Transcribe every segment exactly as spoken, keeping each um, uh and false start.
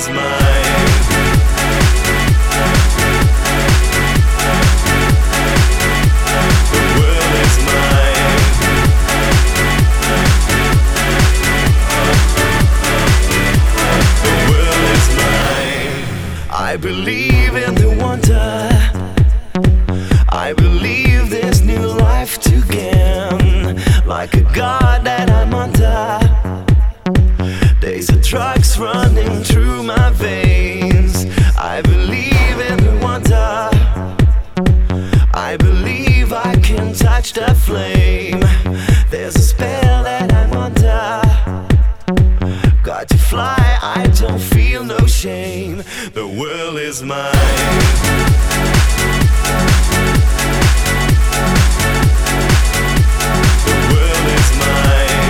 is mine. The world is mine. The world is mine. I believe in the wonder. I believe there's new life to gain. Like a god that I'm under. There's a drugs running through my veins. I believe in the wonder. I believe I can touch the flame. There's a spell that I'm under. Got to fly, I don't feel no shame. The world is mine. The world is mine.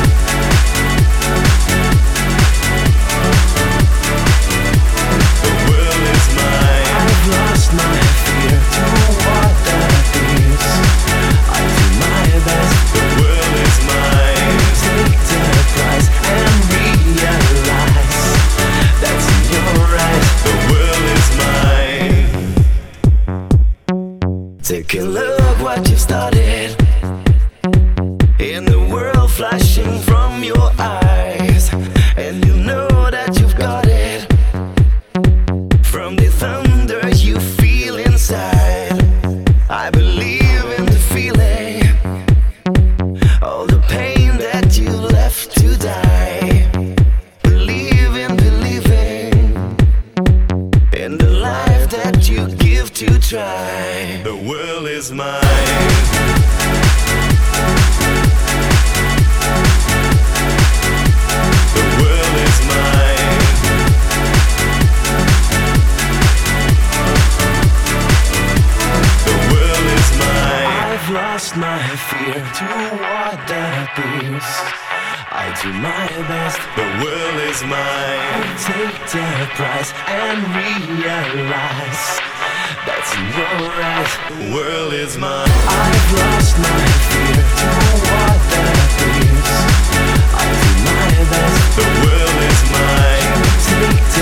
The world is mine. I've lost my fear to what that is. I do my best. The world is mine. Take the prize and realize that's in your eyes. The world is mine. Take a look what you've started. In the world flashing from your eyes, and you know that you've got it. From the thunder you feel inside, I believe in the feeling. All the pain that you left to die. Believe in believing in the life that you give to try. The world is mine. The world is mine. The world is mine. I've lost my fear to what that is. I do my best. The world is mine. Take the prize and realize that's in your eyes. The world is mine. I've lost my fear to what that is. I do my best. The world is mine. Take the